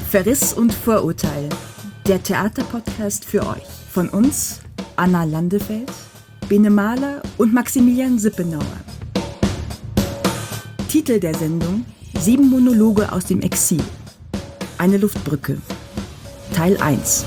Verriss und Vorurteil, der Theaterpodcast für euch. Von uns, Anna Landefeld, Bene Mahler und Maximilian Sippenauer. Titel der Sendung: 7 Monologe aus dem Exil. Eine Luftbrücke. Teil 1.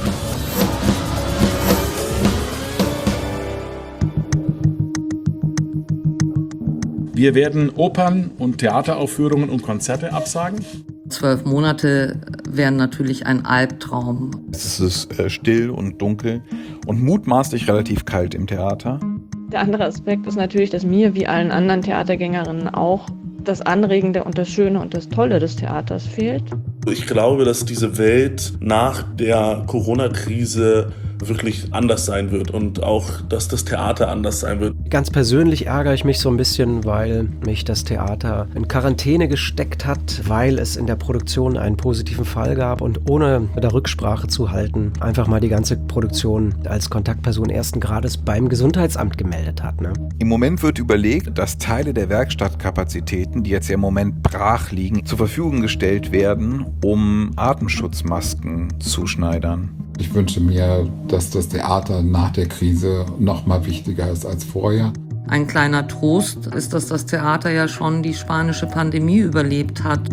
Wir werden Opern- und Theateraufführungen und Konzerte absagen. 12 Monate wären natürlich ein Albtraum. Es ist still und dunkel und mutmaßlich relativ kalt im Theater. Der andere Aspekt ist natürlich, dass mir wie allen anderen Theatergängerinnen auch das Anregende und das Schöne und das Tolle des Theaters fehlt. Ich glaube, dass diese Welt nach der Corona-Krise wirklich anders sein wird und auch, dass das Theater anders sein wird. Ganz persönlich ärgere ich mich so ein bisschen, weil mich das Theater in Quarantäne gesteckt hat, weil es in der Produktion einen positiven Fall gab und ohne da Rücksprache zu halten, einfach mal die ganze Produktion als Kontaktperson ersten Grades beim Gesundheitsamt gemeldet hat. Ne? Im Moment wird überlegt, dass Teile der Werkstattkapazitäten, die jetzt ja im Moment brach liegen, zur Verfügung gestellt werden, um Atemschutzmasken zu schneidern. Ich wünsche mir, dass das Theater nach der Krise noch mal wichtiger ist als vorher. Ein kleiner Trost ist, dass das Theater ja schon die spanische Pandemie überlebt hat.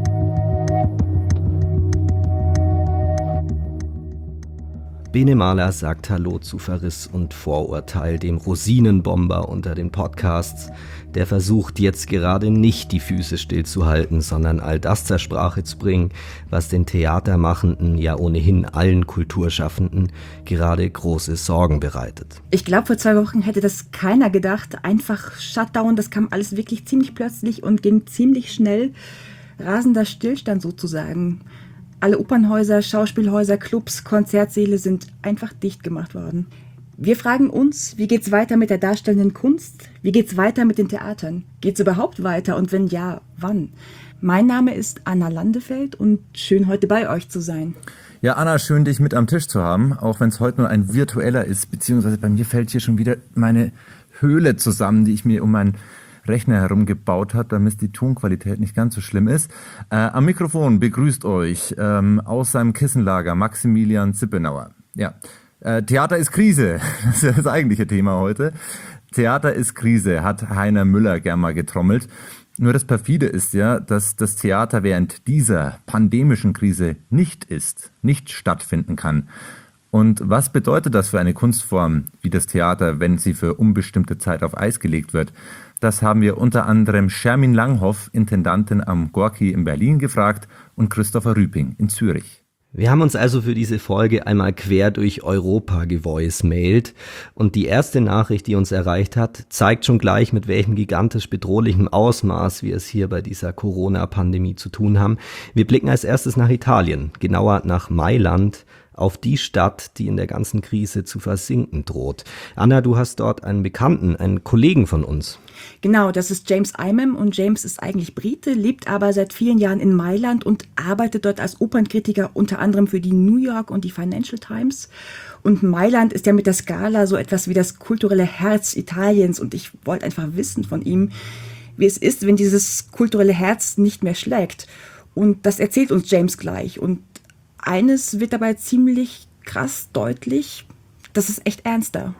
Bene Mahler sagt Hallo zu Verriss und Vorurteil, dem Rosinenbomber unter den Podcasts. Der versucht jetzt gerade nicht die Füße stillzuhalten, sondern all das zur Sprache zu bringen, was den Theatermachenden, ja ohnehin allen Kulturschaffenden, gerade große Sorgen bereitet. Ich glaube, vor 2 Wochen hätte das keiner gedacht. Einfach Shutdown, das kam alles wirklich ziemlich plötzlich und ging ziemlich schnell. Rasender Stillstand sozusagen. Alle Opernhäuser, Schauspielhäuser, Clubs, Konzertsäle sind einfach dicht gemacht worden. Wir fragen uns, wie geht's weiter mit der darstellenden Kunst? Wie geht's weiter mit den Theatern? Geht's überhaupt weiter und wenn ja, wann? Mein Name ist Anna Landefeld und schön heute bei euch zu sein. Ja, Anna, schön dich mit am Tisch zu haben, auch wenn es heute nur ein virtueller ist, beziehungsweise bei mir fällt hier schon wieder meine Höhle zusammen, die ich mir um meinen Rechner herum gebaut hat, damit die Tonqualität nicht ganz so schlimm ist. Am Mikrofon begrüßt euch aus seinem Kissenlager Maximilian Sippenauer. Ja, Theater ist Krise, das ist ja das eigentliche Thema heute. Theater ist Krise, hat Heiner Müller gern mal getrommelt. Nur das perfide ist ja, dass das Theater während dieser pandemischen Krise nicht stattfinden kann. Und was bedeutet das für eine Kunstform wie das Theater, wenn sie für unbestimmte Zeit auf Eis gelegt wird? Das haben wir unter anderem Shermin Langhoff, Intendantin am Gorki in Berlin, gefragt und Christopher Rüping in Zürich. Wir haben uns also für diese Folge einmal quer durch Europa gevoicemailt und die erste Nachricht, die uns erreicht hat, zeigt schon gleich, mit welchem gigantisch bedrohlichen Ausmaß wir es hier bei dieser Corona-Pandemie zu tun haben. Wir blicken als erstes nach Italien, genauer nach Mailand, auf die Stadt, die in der ganzen Krise zu versinken droht. Anna, du hast dort einen Bekannten, einen Kollegen von uns. Genau, das ist James Imam und James ist eigentlich Brite, lebt aber seit vielen Jahren in Mailand und arbeitet dort als Opernkritiker unter anderem für die New York und die Financial Times. Und Mailand ist ja mit der Scala so etwas wie das kulturelle Herz Italiens und ich wollte einfach wissen von ihm, wie es ist, wenn dieses kulturelle Herz nicht mehr schlägt. Und das erzählt uns James gleich und eines wird dabei ziemlich krass deutlich, das ist echt ernster.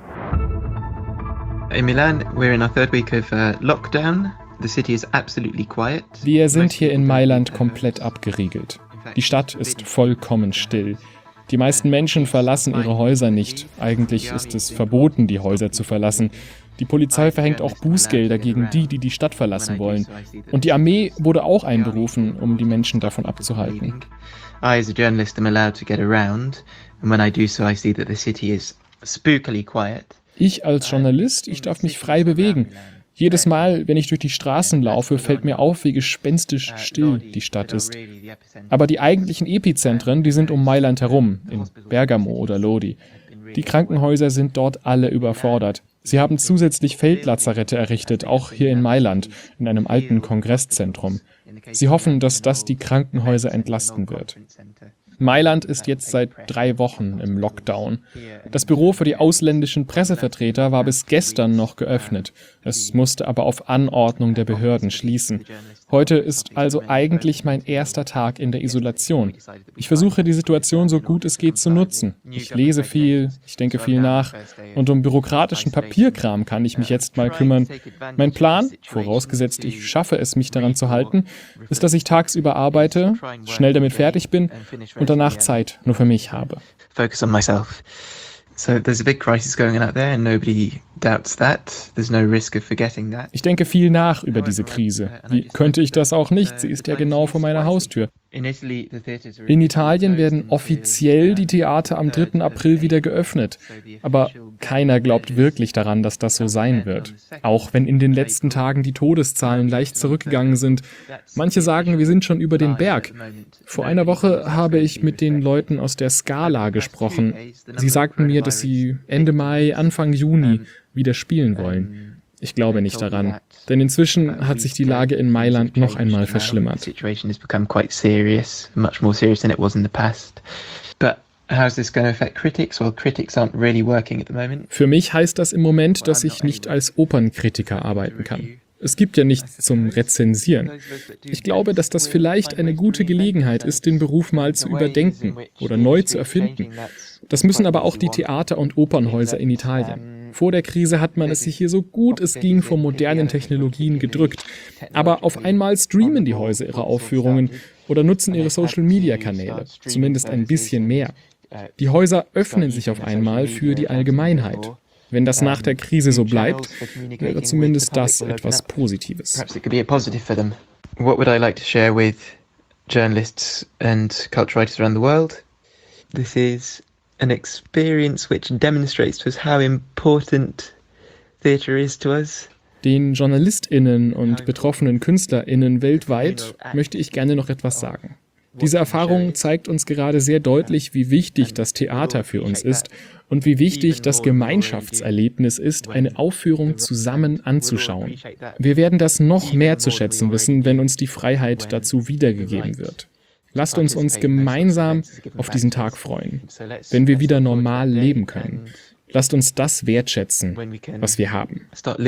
In Milan, we're in our 3rd week of lockdown. The city is absolutely quiet. Wir sind hier in Mailand komplett abgeriegelt. Die Stadt ist vollkommen still. Die meisten Menschen verlassen ihre Häuser nicht. Eigentlich ist es verboten, die Häuser zu verlassen. Die Polizei verhängt auch Bußgelder gegen die Stadt verlassen wollen. Und die Armee wurde auch einberufen, um die Menschen davon abzuhalten. I, as a journalist, am allowed to get around. And when I do so, I see that the city is spookily quiet. Ich als Journalist, ich darf mich frei bewegen. Jedes Mal, wenn ich durch die Straßen laufe, fällt mir auf, wie gespenstisch still die Stadt ist. Aber die eigentlichen Epizentren, die sind um Mailand herum, in Bergamo oder Lodi. Die Krankenhäuser sind dort alle überfordert. Sie haben zusätzlich Feldlazarette errichtet, auch hier in Mailand, in einem alten Kongresszentrum. Sie hoffen, dass das die Krankenhäuser entlasten wird. Mailand ist jetzt seit 3 Wochen im Lockdown. Das Büro für die ausländischen Pressevertreter war bis gestern noch geöffnet. Es musste aber auf Anordnung der Behörden schließen. Heute ist also eigentlich mein erster Tag in der Isolation. Ich versuche, die Situation so gut es geht zu nutzen. Ich lese viel, ich denke viel nach und um bürokratischen Papierkram kann ich mich jetzt mal kümmern. Mein Plan, vorausgesetzt ich schaffe es, mich daran zu halten, ist, dass ich tagsüber arbeite, schnell damit fertig bin und danach Zeit nur für mich habe. Focus on myself. So there's a big crisis going on out there and nobody doubts that. There's no risk of forgetting that. Ich denke viel nach über diese Krise. Wie könnte ich das auch nicht? Sie ist ja genau vor meiner Haustür. In Italien werden offiziell die Theater am 3. April wieder geöffnet. Aber keiner glaubt wirklich daran, dass das so sein wird. Auch wenn in den letzten Tagen die Todeszahlen leicht zurückgegangen sind. Manche sagen, wir sind schon über den Berg. Vor einer Woche habe ich mit den Leuten aus der Scala gesprochen. Sie sagten mir, dass sie Ende Mai, Anfang Juni wieder spielen wollen. Ich glaube nicht daran, denn inzwischen hat sich die Lage in Mailand noch einmal verschlimmert. Für mich heißt das im Moment, dass ich nicht als Opernkritiker arbeiten kann. Es gibt ja nichts zum Rezensieren. Ich glaube, dass das vielleicht eine gute Gelegenheit ist, den Beruf mal zu überdenken oder neu zu erfinden. Das müssen aber auch die Theater- und Opernhäuser in Italien. Vor der Krise hat man es sich hier so gut es ging vor modernen Technologien gedrückt. Aber auf einmal streamen die Häuser ihre Aufführungen oder nutzen ihre Social-Media-Kanäle, zumindest ein bisschen mehr. Die Häuser öffnen sich auf einmal für die Allgemeinheit. Wenn das nach der Krise so bleibt, wäre zumindest das etwas Positives. What would I like to share with journalists and culture writers around the world? This is an experience which demonstrates to us how important theatre is to us. Den JournalistInnen und betroffenen KünstlerInnen weltweit möchte ich gerne noch etwas sagen. Diese Erfahrung zeigt uns gerade sehr deutlich, wie wichtig das Theater für uns ist und wie wichtig das Gemeinschaftserlebnis ist, eine Aufführung zusammen anzuschauen. Wir werden das noch mehr zu schätzen wissen, wenn uns die Freiheit dazu wiedergegeben wird. Lasst uns gemeinsam auf diesen Tag freuen, wenn wir wieder normal leben können. Lasst uns das wertschätzen, was wir haben.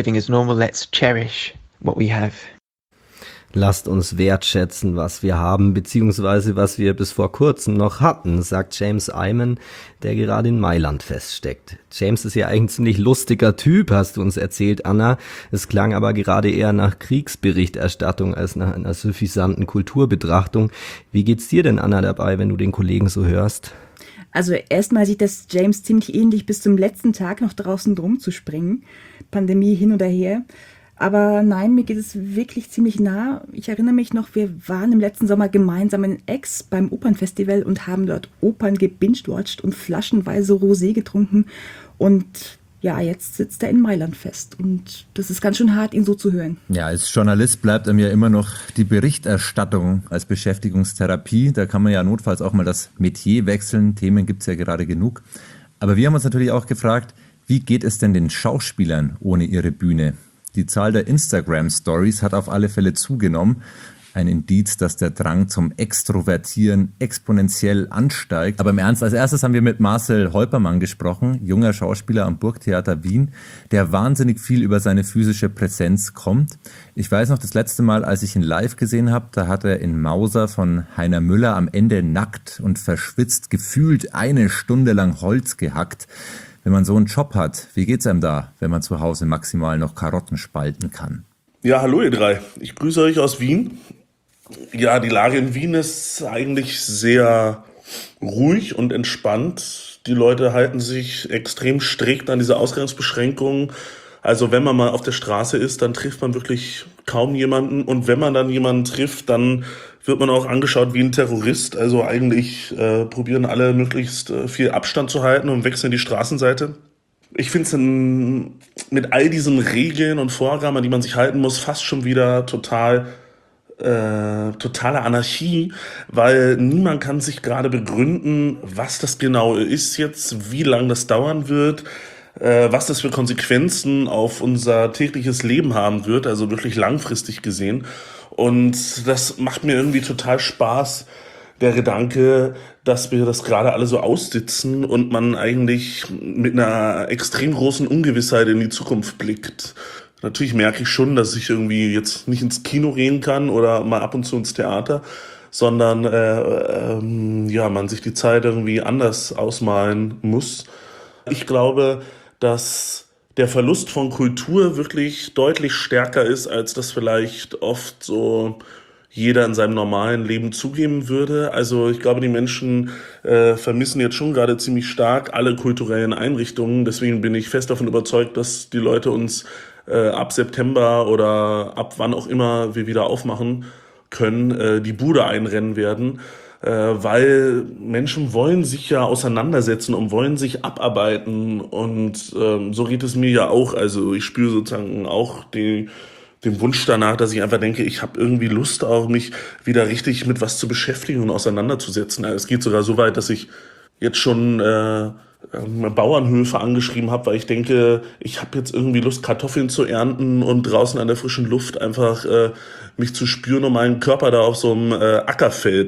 Lasst uns wertschätzen, was wir haben, beziehungsweise was wir bis vor kurzem noch hatten, sagt James Eyman, der gerade in Mailand feststeckt. James ist ja eigentlich ein ziemlich lustiger Typ, hast du uns erzählt, Anna. Es klang aber gerade eher nach Kriegsberichterstattung als nach einer suffisanten Kulturbetrachtung. Wie geht's dir denn, Anna, dabei, wenn du den Kollegen so hörst? Also erstmal sieht das James ziemlich ähnlich, bis zum letzten Tag noch draußen drum zu springen. Pandemie hin oder her. Aber nein, mir geht es wirklich ziemlich nah. Ich erinnere mich noch, wir waren im letzten Sommer gemeinsam in Aix beim Opernfestival und haben dort Opern gebingewatcht und flaschenweise Rosé getrunken. Und ja, jetzt sitzt er in Mailand fest. Und das ist ganz schön hart, ihn so zu hören. Ja, als Journalist bleibt einem ja immer noch die Berichterstattung als Beschäftigungstherapie. Da kann man ja notfalls auch mal das Metier wechseln. Themen gibt es ja gerade genug. Aber wir haben uns natürlich auch gefragt, wie geht es denn den Schauspielern ohne ihre Bühne? Die Zahl der Instagram-Stories hat auf alle Fälle zugenommen. Ein Indiz, dass der Drang zum Extrovertieren exponentiell ansteigt. Aber im Ernst, als erstes haben wir mit Marcel Holpermann gesprochen, junger Schauspieler am Burgtheater Wien, der wahnsinnig viel über seine physische Präsenz kommt. Ich weiß noch, das letzte Mal, als ich ihn live gesehen habe, da hat er in Mauser von Heiner Müller am Ende nackt und verschwitzt gefühlt 1 Stunde lang Holz gehackt. Wenn man so einen Job hat, wie geht's einem da, wenn man zu Hause maximal noch Karotten spalten kann? Ja, hallo ihr drei. Ich grüße euch aus Wien. Ja, die Lage in Wien ist eigentlich sehr ruhig und entspannt. Die Leute halten sich extrem strikt an diese Ausgangsbeschränkungen. Also wenn man mal auf der Straße ist, dann trifft man wirklich kaum jemanden. Und wenn man dann jemanden trifft, dann wird man auch angeschaut wie ein Terrorist. Also eigentlich probieren alle möglichst viel Abstand zu halten und wechseln die Straßenseite. Ich finde es mit all diesen Regeln und Vorgaben, an die man sich halten muss, fast schon wieder totale Anarchie, weil niemand kann sich gerade begründen, was das genau ist jetzt, wie lange das dauern wird, was das für Konsequenzen auf unser tägliches Leben haben wird, also wirklich langfristig gesehen. Und das macht mir irgendwie total Spaß, der Gedanke, dass wir das gerade alle so aussitzen und man eigentlich mit einer extrem großen Ungewissheit in die Zukunft blickt. Natürlich merke ich schon, dass ich irgendwie jetzt nicht ins Kino gehen kann oder mal ab und zu ins Theater, sondern man sich die Zeit irgendwie anders ausmalen muss. Ich glaube, dass der Verlust von Kultur wirklich deutlich stärker ist, als das vielleicht oft so jeder in seinem normalen Leben zugeben würde. Also ich glaube, die Menschen vermissen jetzt schon gerade ziemlich stark alle kulturellen Einrichtungen. Deswegen bin ich fest davon überzeugt, dass die Leute uns ab September oder ab wann auch immer wir wieder aufmachen können, die Bude einrennen werden. Weil Menschen wollen sich ja auseinandersetzen und wollen sich abarbeiten. Und so geht es mir ja auch. Also ich spüre sozusagen auch den Wunsch danach, dass ich einfach denke, ich habe irgendwie Lust auch, mich wieder richtig mit was zu beschäftigen und auseinanderzusetzen. Es geht sogar so weit, dass ich jetzt schon Bauernhöfe angeschrieben habe, weil ich denke, ich habe jetzt irgendwie Lust, Kartoffeln zu ernten und draußen an der frischen Luft einfach mich zu spüren, um meinen Körper da auf so einem Ackerfeld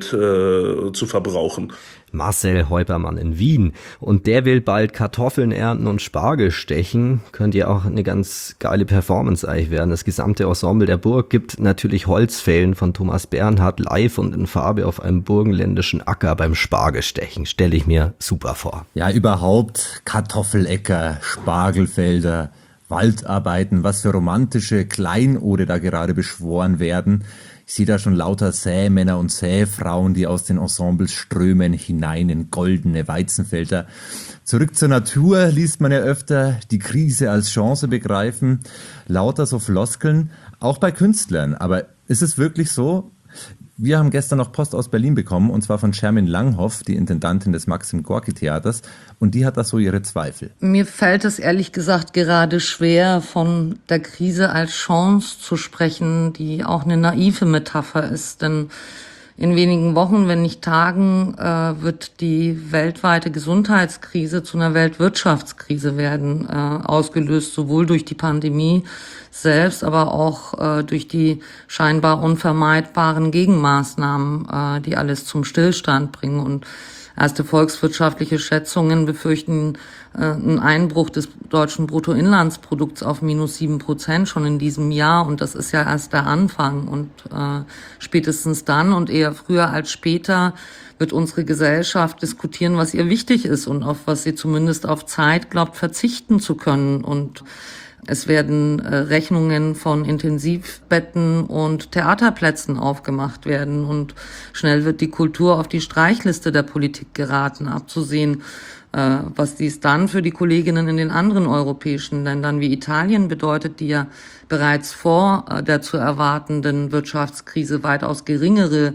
zu verbrauchen. Marcel Heupermann in Wien. Und der will bald Kartoffeln ernten und Spargel stechen. Könnte ja auch eine ganz geile Performance eigentlich werden. Das gesamte Ensemble der Burg gibt natürlich Holzfällen von Thomas Bernhard live und in Farbe auf einem burgenländischen Acker beim Spargelstechen. Stelle ich mir super vor. Ja, überhaupt Kartoffeläcker, Spargelfelder, Waldarbeiten, was für romantische Kleinode da gerade beschworen werden. Ich sehe da schon lauter Sämänner und Säfrauen, die aus den Ensembles strömen hinein in goldene Weizenfelder. Zurück zur Natur liest man ja öfter, die Krise als Chance begreifen. Lauter so Floskeln, auch bei Künstlern. Aber ist es wirklich so? Wir haben gestern noch Post aus Berlin bekommen, und zwar von Shermin Langhoff, die Intendantin des Maxim Gorki Theaters, und die hat da so ihre Zweifel. Mir fällt es ehrlich gesagt gerade schwer, von der Krise als Chance zu sprechen, die auch eine naive Metapher ist, denn in wenigen Wochen, wenn nicht Tagen, wird die weltweite Gesundheitskrise zu einer Weltwirtschaftskrise werden, ausgelöst sowohl durch die Pandemie selbst, aber auch durch die scheinbar unvermeidbaren Gegenmaßnahmen, die alles zum Stillstand bringen. Und erste volkswirtschaftliche Schätzungen befürchten einen Einbruch des deutschen Bruttoinlandsprodukts auf -7% schon in diesem Jahr. Und das ist ja erst der Anfang. Und spätestens dann und eher früher als später wird unsere Gesellschaft diskutieren, was ihr wichtig ist und auf was sie zumindest auf Zeit glaubt, verzichten zu können. Und es werden Rechnungen von Intensivbetten und Theaterplätzen aufgemacht werden. Und schnell wird die Kultur auf die Streichliste der Politik geraten, abzusehen, was dies dann für die Kolleginnen in den anderen europäischen Ländern wie Italien bedeutet, die ja bereits vor der zu erwartenden Wirtschaftskrise weitaus geringere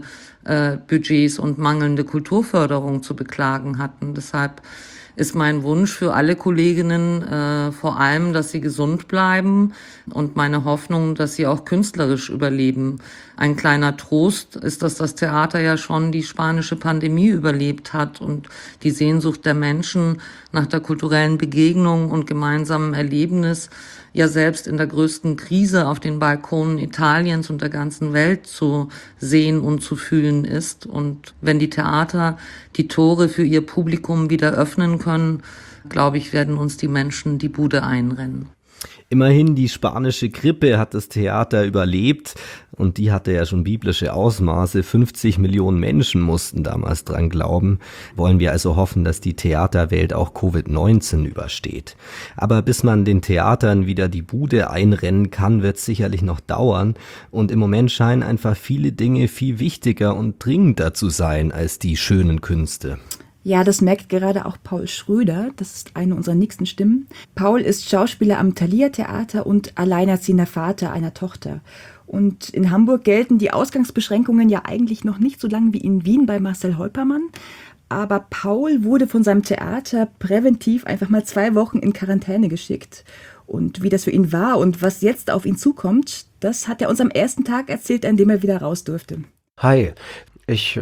Budgets und mangelnde Kulturförderung zu beklagen hatten. Deshalb ist mein Wunsch für alle Kolleginnen vor allem, dass sie gesund bleiben und meine Hoffnung, dass sie auch künstlerisch überleben. Ein kleiner Trost ist, dass das Theater ja schon die spanische Pandemie überlebt hat und die Sehnsucht der Menschen nach der kulturellen Begegnung und gemeinsamen Erlebnis ja selbst in der größten Krise auf den Balkonen Italiens und der ganzen Welt zu sehen und zu fühlen ist. Und wenn die Theater die Tore für ihr Publikum wieder öffnen können, glaube ich, werden uns die Menschen die Bude einrennen. Immerhin, die spanische Grippe hat das Theater überlebt und die hatte ja schon biblische Ausmaße. 50 Millionen Menschen mussten damals dran glauben. Wollen wir also hoffen, dass die Theaterwelt auch Covid-19 übersteht. Aber bis man den Theatern wieder die Bude einrennen kann, wird es sicherlich noch dauern. Und im Moment scheinen einfach viele Dinge viel wichtiger und dringender zu sein als die schönen Künste. Ja, das merkt gerade auch Paul Schröder. Das ist eine unserer nächsten Stimmen. Paul ist Schauspieler am Thalia Theater und alleinerziehender Vater einer Tochter. Und in Hamburg gelten die Ausgangsbeschränkungen ja eigentlich noch nicht so lange wie in Wien bei Marcel Heupermann. Aber Paul wurde von seinem Theater präventiv einfach mal 2 Wochen in Quarantäne geschickt. Und wie das für ihn war und was jetzt auf ihn zukommt, das hat er uns am ersten Tag erzählt, an dem er wieder raus durfte. Hi. Ich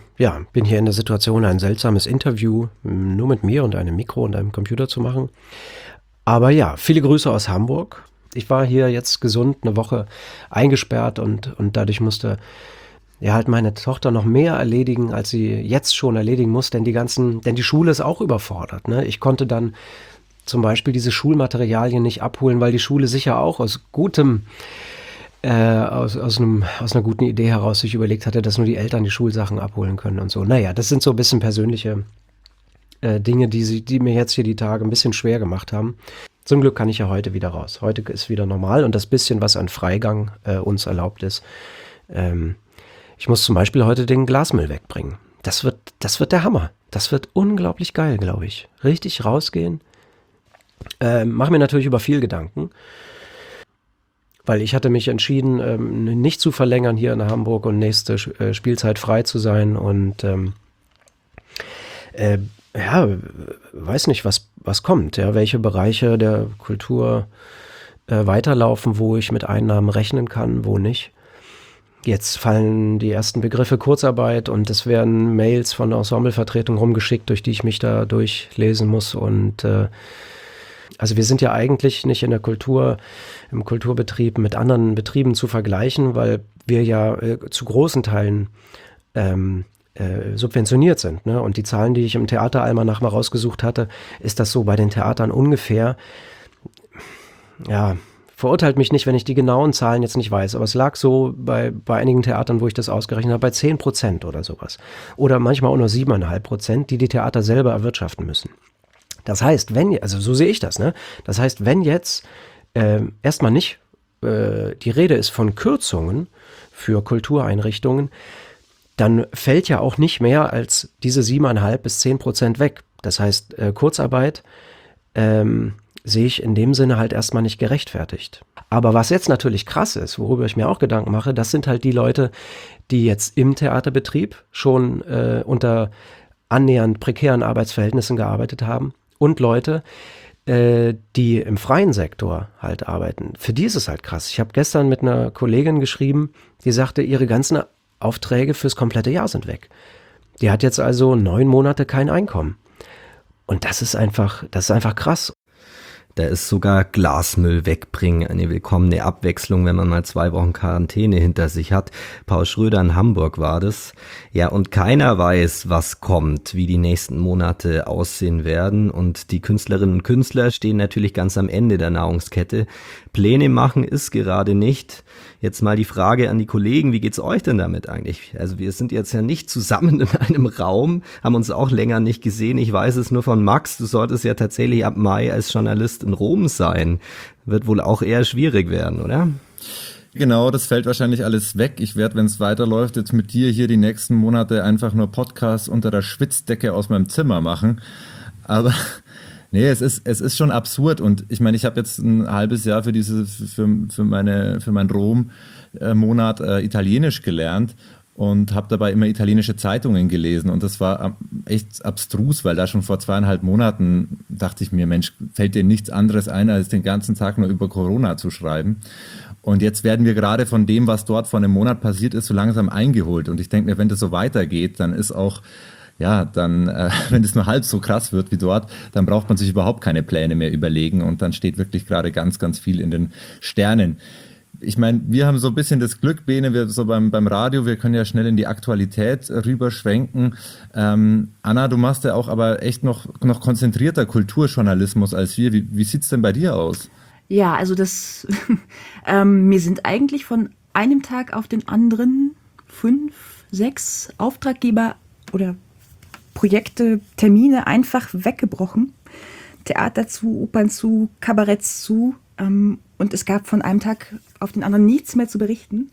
bin hier in der Situation, ein seltsames Interview nur mit mir und einem Mikro und einem Computer zu machen. Aber ja, viele Grüße aus Hamburg. Ich war hier jetzt gesund 1 Woche eingesperrt und dadurch musste ja halt meine Tochter noch mehr erledigen, als sie jetzt schon erledigen muss, denn die Schule ist auch überfordert. Ne? Ich konnte dann zum Beispiel diese Schulmaterialien nicht abholen, weil die Schule sicher auch aus einer guten Idee heraus sich überlegt hatte, dass nur die Eltern die Schulsachen abholen können und so. Naja, das sind so ein bisschen persönliche Dinge, die mir jetzt hier die Tage ein bisschen schwer gemacht haben. Zum Glück kann ich ja heute wieder raus. Heute ist wieder normal und das bisschen, was an Freigang uns erlaubt ist. Ich muss zum Beispiel heute den Glasmüll wegbringen. Das wird der Hammer. Das wird unglaublich geil, glaube ich. Richtig rausgehen. Mache mir natürlich über viel Gedanken. Weil ich hatte mich entschieden, nicht zu verlängern hier in Hamburg und nächste Spielzeit frei zu sein. Und weiß nicht, was kommt. Ja, welche Bereiche der Kultur weiterlaufen, wo ich mit Einnahmen rechnen kann, wo nicht. Jetzt fallen die ersten Begriffe Kurzarbeit und es werden Mails von der Ensemblevertretung rumgeschickt, durch die ich mich da durchlesen muss. Und also wir sind ja eigentlich nicht im Kulturbetrieb mit anderen Betrieben zu vergleichen, weil wir ja zu großen Teilen subventioniert sind. Ne? Und die Zahlen, die ich im Theateralmanach mal rausgesucht hatte, ist das so bei den Theatern ungefähr, ja, verurteilt mich nicht, wenn ich die genauen Zahlen jetzt nicht weiß, aber es lag so bei einigen Theatern, wo ich das ausgerechnet habe, bei 10% oder sowas. Oder manchmal auch nur 7,5%, die Theater selber erwirtschaften müssen. Das heißt, also so sehe ich das, ne? Das heißt, wenn jetzt erstmal nicht die Rede ist von Kürzungen für Kultureinrichtungen, dann fällt ja auch nicht mehr als diese 7,5 bis 10% weg. Das heißt, Kurzarbeit sehe ich in dem Sinne halt erstmal nicht gerechtfertigt. Aber was jetzt natürlich krass ist, worüber ich mir auch Gedanken mache, das sind halt die Leute, die jetzt im Theaterbetrieb schon unter annähernd prekären Arbeitsverhältnissen gearbeitet haben und Leute, die im freien Sektor halt arbeiten. Für die ist es halt krass. Ich habe gestern mit einer Kollegin geschrieben, die sagte, ihre ganzen Aufträge fürs komplette Jahr sind weg. Die hat jetzt also 9 Monate kein Einkommen. Und das ist einfach krass. Da ist sogar Glasmüll wegbringen eine willkommene Abwechslung, wenn man mal 2 Wochen Quarantäne hinter sich hat. Paul Schröder in Hamburg war das. Ja, und keiner weiß, was kommt, wie die nächsten Monate aussehen werden. Und die Künstlerinnen und Künstler stehen natürlich ganz am Ende der Nahrungskette. Pläne machen ist gerade nicht. Jetzt mal die Frage an die Kollegen, wie geht's euch denn damit eigentlich? Also wir sind jetzt ja nicht zusammen in einem Raum, haben uns auch länger nicht gesehen. Ich weiß es nur von Max, du solltest ja tatsächlich ab Mai als Journalist in Rom sein. Wird wohl auch eher schwierig werden, oder? Genau, das fällt wahrscheinlich alles weg. Ich werde, wenn es weiterläuft, jetzt mit dir hier die nächsten Monate einfach nur Podcasts unter der Schwitzdecke aus meinem Zimmer machen. Aber nee, es ist schon absurd und ich meine, ich habe jetzt ein halbes Jahr für meinen Rom-Monat Italienisch gelernt und habe dabei immer italienische Zeitungen gelesen und das war echt abstrus, weil da schon vor 2,5 Monaten dachte ich mir, Mensch, fällt dir nichts anderes ein, als den ganzen Tag nur über Corona zu schreiben. Und jetzt werden wir gerade von dem, was dort vor einem Monat passiert ist, so langsam eingeholt und ich denke mir, wenn das so weitergeht, dann ist auch wenn es nur halb so krass wird wie dort, dann braucht man sich überhaupt keine Pläne mehr überlegen und dann steht wirklich gerade ganz, ganz viel in den Sternen. Ich meine, wir haben so ein bisschen das Glück, Bene, wir so beim Radio, wir können ja schnell in die Aktualität rüberschwenken. Anna, du machst ja auch aber echt noch konzentrierter Kulturjournalismus als wir. Wie sieht's denn bei dir aus? Ja, also mir sind eigentlich von einem Tag auf den anderen 5, 6 Auftraggeber oder Projekte, Termine einfach weggebrochen. Theater zu, Opern zu, Kabaretts zu. Und es gab von einem Tag auf den anderen nichts mehr zu berichten.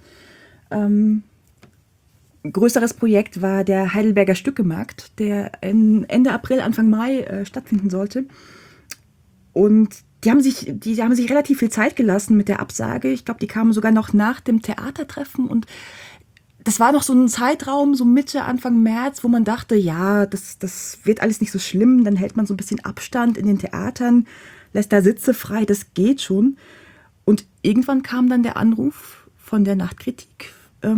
Größeres Projekt war der Heidelberger Stückemarkt, der Ende April, Anfang Mai stattfinden sollte. Und die haben sich relativ viel Zeit gelassen mit der Absage. Ich glaube, die kamen sogar noch nach dem Theatertreffen und das war noch so ein Zeitraum, so Mitte, Anfang März, wo man dachte, ja, das wird alles nicht so schlimm, dann hält man so ein bisschen Abstand in den Theatern, lässt da Sitze frei, das geht schon. Und irgendwann kam dann der Anruf von der Nachtkritik,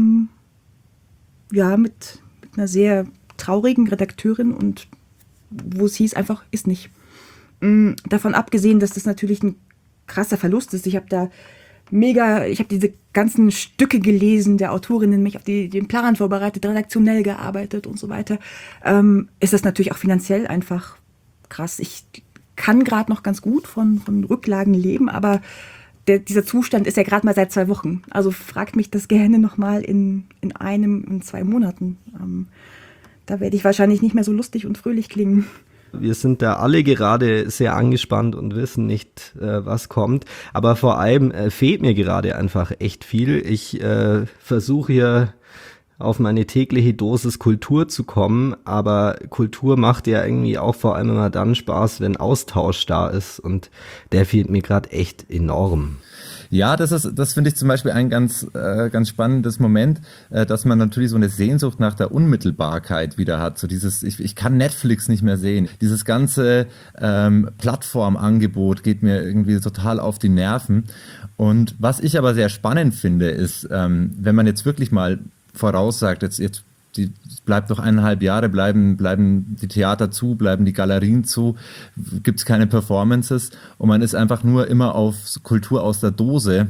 mit einer sehr traurigen Redakteurin und wo es hieß einfach, ist nicht. Davon abgesehen, dass das natürlich ein krasser Verlust ist. Ich habe diese ganzen Stücke gelesen der Autorinnen, mich auf den Plan vorbereitet, redaktionell gearbeitet und so weiter. Ist das natürlich auch finanziell einfach krass. Ich kann gerade noch ganz gut von Rücklagen leben, aber dieser Zustand ist ja gerade mal seit 2 Wochen. Also fragt mich das gerne nochmal in 2 Monaten. Da werde ich wahrscheinlich nicht mehr so lustig und fröhlich klingen. Wir sind da alle gerade sehr angespannt und wissen nicht, was kommt. Aber vor allem fehlt mir gerade einfach echt viel. Ich versuche hier auf meine tägliche Dosis Kultur zu kommen, aber Kultur macht ja irgendwie auch vor allem immer dann Spaß, wenn Austausch da ist, und der fehlt mir gerade echt enorm. Ja, das finde ich zum Beispiel ein ganz spannendes Moment, dass man natürlich so eine Sehnsucht nach der Unmittelbarkeit wieder hat. So dieses, ich kann Netflix nicht mehr sehen. Dieses ganze Plattformangebot geht mir irgendwie total auf die Nerven. Und was ich aber sehr spannend finde, ist, wenn man jetzt wirklich mal voraussagt, jetzt bleibt noch 1,5 Jahre, bleiben die Theater zu, bleiben die Galerien zu, gibt's keine Performances und man ist einfach nur immer auf Kultur aus der Dose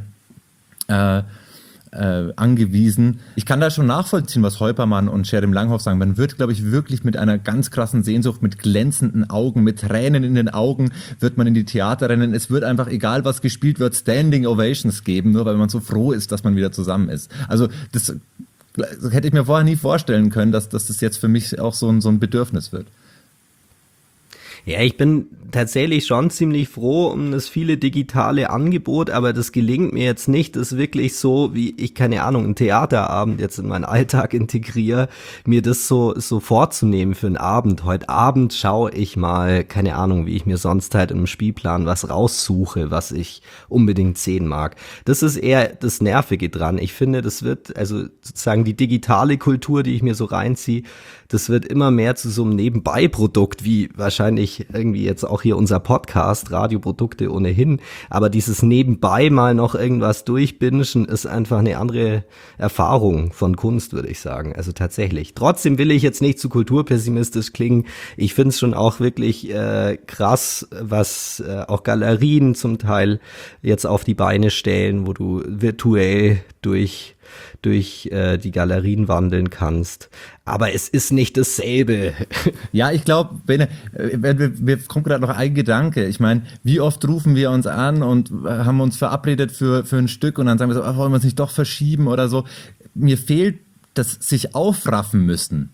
angewiesen. Ich kann da schon nachvollziehen, was Heupermann und Sherim Langhoff sagen. Man wird, glaube ich, wirklich mit einer ganz krassen Sehnsucht, mit glänzenden Augen, mit Tränen in den Augen, wird man in die Theater rennen. Es wird einfach, egal was gespielt wird, Standing Ovations geben, nur weil man so froh ist, dass man wieder zusammen ist. Also das hätte ich mir vorher nie vorstellen können, dass das jetzt für mich auch so ein Bedürfnis wird. Ja, ich bin tatsächlich schon ziemlich froh um das viele digitale Angebot, aber das gelingt mir jetzt nicht, das wirklich so, wie ich, keine Ahnung, einen Theaterabend jetzt in meinen Alltag integriere, mir das so vorzunehmen für einen Abend. Heute Abend schaue ich mal, keine Ahnung, wie ich mir sonst halt im Spielplan was raussuche, was ich unbedingt sehen mag. Das ist eher das Nervige dran. Ich finde, das wird, also sozusagen die digitale Kultur, die ich mir so reinziehe, das wird immer mehr zu so einem Nebenbeiprodukt, wie wahrscheinlich irgendwie jetzt auch hier unser Podcast, Radioprodukte ohnehin. Aber dieses Nebenbei mal noch irgendwas durchbingen ist einfach eine andere Erfahrung von Kunst, würde ich sagen. Also tatsächlich. Trotzdem will ich jetzt nicht zu kulturpessimistisch klingen. Ich finde es schon auch wirklich krass, was auch Galerien zum Teil jetzt auf die Beine stellen, wo du virtuell durch die Galerien wandeln kannst. Aber es ist nicht dasselbe. Ja, ich glaube, Bene, mir kommt gerade noch ein Gedanke. Ich meine, wie oft rufen wir uns an und haben uns verabredet für ein Stück und dann sagen wir so, wollen wir es nicht doch verschieben oder so. Mir fehlt das sich aufraffen müssen.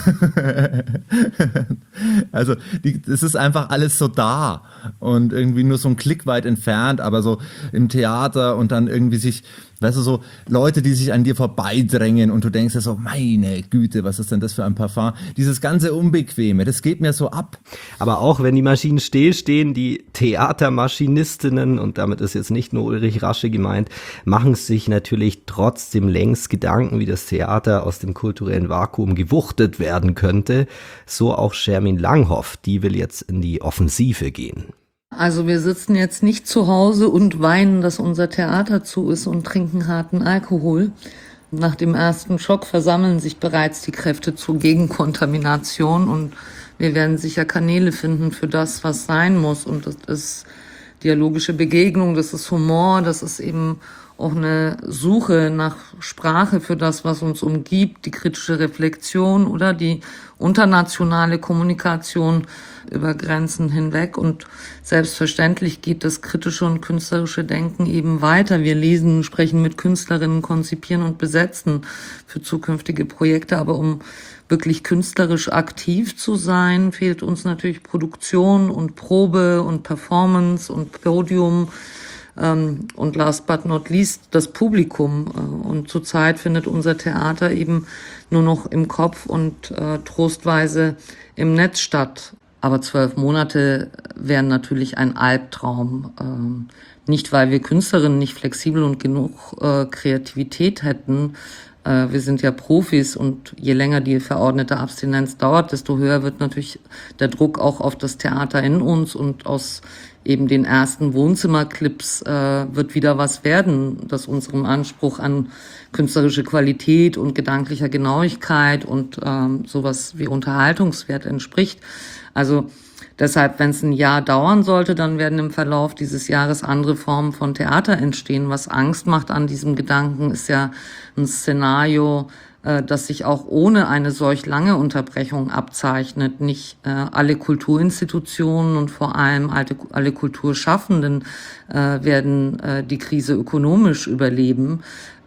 Also es ist einfach alles so da und irgendwie nur so ein Klick weit entfernt, aber so im Theater und dann irgendwie sich, weißt du, so Leute, die sich an dir vorbeidrängen und du denkst ja so, meine Güte, was ist denn das für ein Parfum? Dieses ganze Unbequeme, das geht mir so ab. Aber auch wenn die Maschinen stillstehen, die Theatermaschinistinnen, und damit ist jetzt nicht nur Ulrich Rasche gemeint, machen sich natürlich trotzdem längst Gedanken, wie das Theater aus dem kulturellen Vakuum gewuchtet werden könnte. So auch Sherim Langhoff, die will jetzt in die Offensive gehen. Also wir sitzen jetzt nicht zu Hause und weinen, dass unser Theater zu ist und trinken harten Alkohol. Nach dem ersten Schock versammeln sich bereits die Kräfte zur Gegenkontamination und wir werden sicher Kanäle finden für das, was sein muss. Und das ist dialogische Begegnung, das ist Humor, das ist eben auch eine Suche nach Sprache für das, was uns umgibt, die kritische Reflexion oder die internationale Kommunikation über Grenzen hinweg. Und selbstverständlich geht das kritische und künstlerische Denken eben weiter. Wir lesen, sprechen mit Künstlerinnen, konzipieren und besetzen für zukünftige Projekte. Aber um wirklich künstlerisch aktiv zu sein, fehlt uns natürlich Produktion und Probe und Performance und Podium. Und last but not least das Publikum. Und zurzeit findet unser Theater eben nur noch im Kopf und trostweise im Netz statt. Aber 12 Monate wären natürlich ein Albtraum. Nicht, weil wir Künstlerinnen nicht flexibel und genug Kreativität hätten. Wir sind ja Profis und je länger die verordnete Abstinenz dauert, desto höher wird natürlich der Druck auch auf das Theater in uns und aus eben den ersten Wohnzimmerclips wird wieder was werden, das unserem Anspruch an künstlerische Qualität und gedanklicher Genauigkeit und sowas wie Unterhaltungswert entspricht. Also deshalb, wenn es ein Jahr dauern sollte, dann werden im Verlauf dieses Jahres andere Formen von Theater entstehen. Was Angst macht an diesem Gedanken, ist ja ein Szenario, das sich auch ohne eine solch lange Unterbrechung abzeichnet. Nicht alle Kulturinstitutionen und vor allem alle Kulturschaffenden werden die Krise ökonomisch überleben.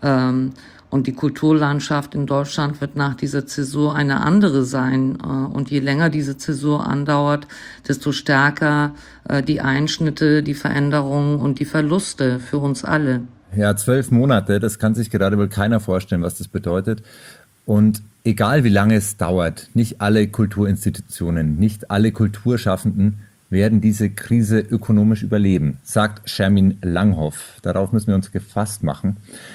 Und die Kulturlandschaft in Deutschland wird nach dieser Zäsur eine andere sein. Und je länger diese Zäsur andauert, desto stärker die Einschnitte, die Veränderungen und die Verluste für uns alle. Ja, 12 Monate, das kann sich gerade wohl keiner vorstellen, was das bedeutet. Und egal wie lange es dauert, nicht alle Kulturinstitutionen, nicht alle Kulturschaffenden werden diese Krise ökonomisch überleben, sagt Shermin Langhoff. Darauf müssen wir uns gefasst machen.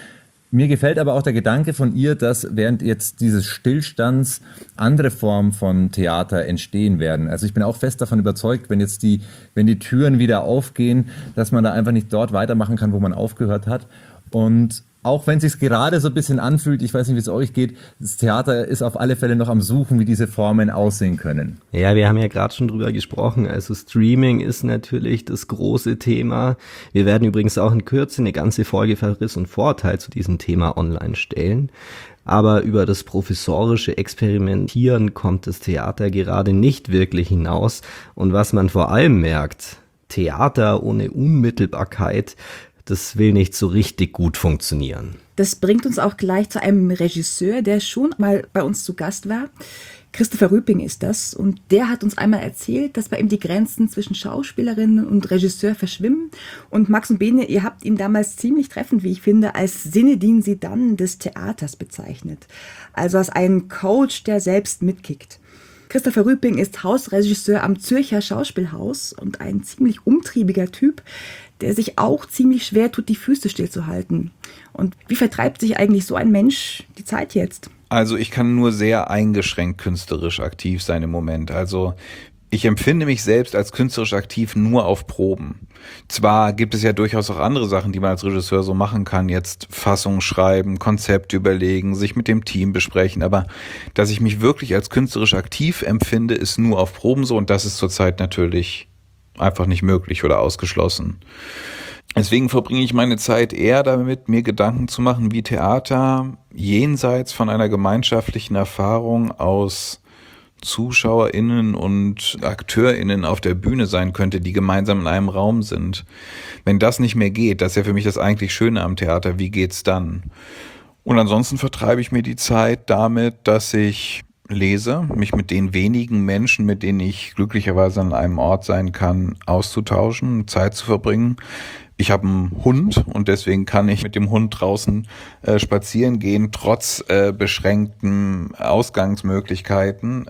Mir gefällt aber auch der Gedanke von ihr, dass während jetzt dieses Stillstands andere Formen von Theater entstehen werden. Also ich bin auch fest davon überzeugt, wenn die Türen wieder aufgehen, dass man da einfach nicht dort weitermachen kann, wo man aufgehört hat. Und auch wenn es sich gerade so ein bisschen anfühlt, ich weiß nicht, wie es euch geht, das Theater ist auf alle Fälle noch am Suchen, wie diese Formen aussehen können. Ja, wir haben ja gerade schon drüber gesprochen. Also Streaming ist natürlich das große Thema. Wir werden übrigens auch in Kürze eine ganze Folge Verriss und Vorurteil zu diesem Thema online stellen. Aber über das professorische Experimentieren kommt das Theater gerade nicht wirklich hinaus. Und was man vor allem merkt, Theater ohne Unmittelbarkeit, das will nicht so richtig gut funktionieren. Das bringt uns auch gleich zu einem Regisseur, der schon mal bei uns zu Gast war. Christopher Rüping ist das. Und der hat uns einmal erzählt, dass bei ihm die Grenzen zwischen Schauspielerin und Regisseur verschwimmen. Und Max und Bene, ihr habt ihn damals ziemlich treffend, wie ich finde, als Zinedine Zidane des Theaters bezeichnet. Also als einen Coach, der selbst mitkickt. Christopher Rüping ist Hausregisseur am Zürcher Schauspielhaus und ein ziemlich umtriebiger Typ, der sich auch ziemlich schwer tut, die Füße stillzuhalten. Und wie vertreibt sich eigentlich so ein Mensch die Zeit jetzt? Also ich kann nur sehr eingeschränkt künstlerisch aktiv sein im Moment. Also ich empfinde mich selbst als künstlerisch aktiv nur auf Proben. Zwar gibt es ja durchaus auch andere Sachen, die man als Regisseur so machen kann, jetzt Fassung schreiben, Konzept überlegen, sich mit dem Team besprechen, aber dass ich mich wirklich als künstlerisch aktiv empfinde, ist nur auf Proben so und das ist zurzeit natürlich einfach nicht möglich oder ausgeschlossen. Deswegen verbringe ich meine Zeit eher damit, mir Gedanken zu machen, wie Theater jenseits von einer gemeinschaftlichen Erfahrung aus ZuschauerInnen und AkteurInnen auf der Bühne sein könnte, die gemeinsam in einem Raum sind. Wenn das nicht mehr geht, das ist ja für mich das eigentlich Schöne am Theater, wie geht's dann? Und ansonsten vertreibe ich mir die Zeit damit, dass ich lese, mich mit den wenigen Menschen, mit denen ich glücklicherweise an einem Ort sein kann, auszutauschen, Zeit zu verbringen. Ich habe einen Hund und deswegen kann ich mit dem Hund draußen spazieren gehen, trotz beschränkten Ausgangsmöglichkeiten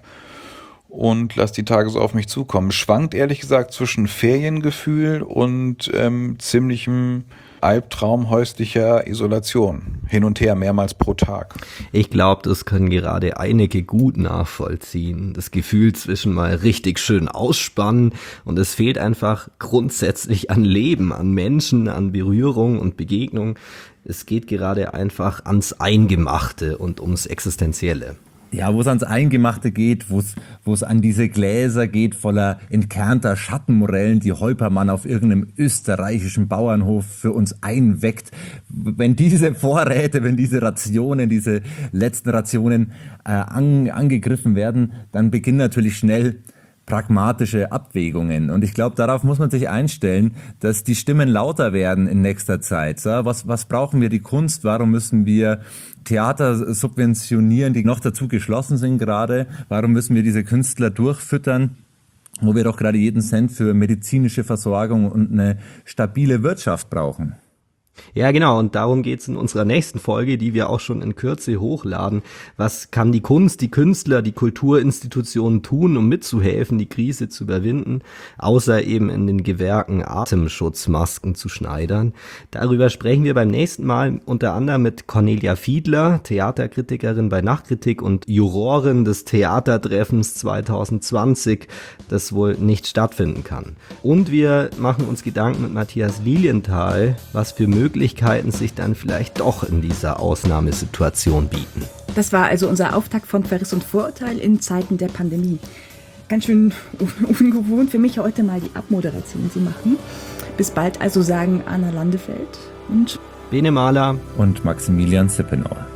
und lasse die Tage so auf mich zukommen. Schwankt ehrlich gesagt zwischen Feriengefühl und ziemlichem Albtraum häuslicher Isolation. Hin und her, mehrmals pro Tag. Ich glaube, das können gerade einige gut nachvollziehen. Das Gefühl zwischen mal richtig schön ausspannen und es fehlt einfach grundsätzlich an Leben, an Menschen, an Berührung und Begegnung. Es geht gerade einfach ans Eingemachte und ums Existenzielle. Ja, wo es ans Eingemachte geht, wo es an diese Gläser geht voller entkernter Schattenmorellen, die Heupermann auf irgendeinem österreichischen Bauernhof für uns einweckt. Wenn diese Vorräte, wenn diese Rationen, diese letzten Rationen angegriffen werden, dann beginnen natürlich schnell pragmatische Abwägungen. Und ich glaube, darauf muss man sich einstellen, dass die Stimmen lauter werden in nächster Zeit. So, was brauchen wir die Kunst? Warum müssen wir Theater subventionieren, die noch dazu geschlossen sind gerade? Warum müssen wir diese Künstler durchfüttern, wo wir doch gerade jeden Cent für medizinische Versorgung und eine stabile Wirtschaft brauchen? Ja, genau. Und darum geht's in unserer nächsten Folge, die wir auch schon in Kürze hochladen. Was kann die Kunst, die Künstler, die Kulturinstitutionen tun, um mitzuhelfen, die Krise zu überwinden, außer eben in den Gewerken Atemschutzmasken zu schneidern? Darüber sprechen wir beim nächsten Mal unter anderem mit Cornelia Fiedler, Theaterkritikerin bei Nachtkritik und Jurorin des Theatertreffens 2020, das wohl nicht stattfinden kann. Und wir machen uns Gedanken mit Matthias Lilienthal, was für Möglichkeiten sich dann vielleicht doch in dieser Ausnahmesituation bieten. Das war also unser Auftakt von Verriss und Vorurteil in Zeiten der Pandemie. Ganz schön ungewohnt für mich heute mal die Abmoderation zu machen. Bis bald also sagen Anna Landefeld und Bene Mahler und Maximilian Sippenauer.